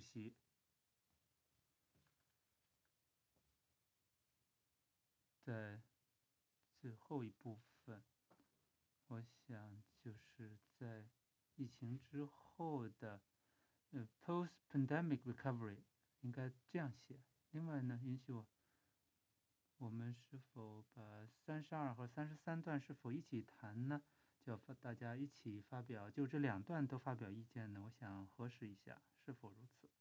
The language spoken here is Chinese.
席。在最后一部分，我想就是在疫情之后的post-pandemic recovery 应该这样写。另外呢，允许我们是否把32和33段是否一起谈呢？就要大家一起发表，就这2段都发表意见呢？我想核实一下是否如此。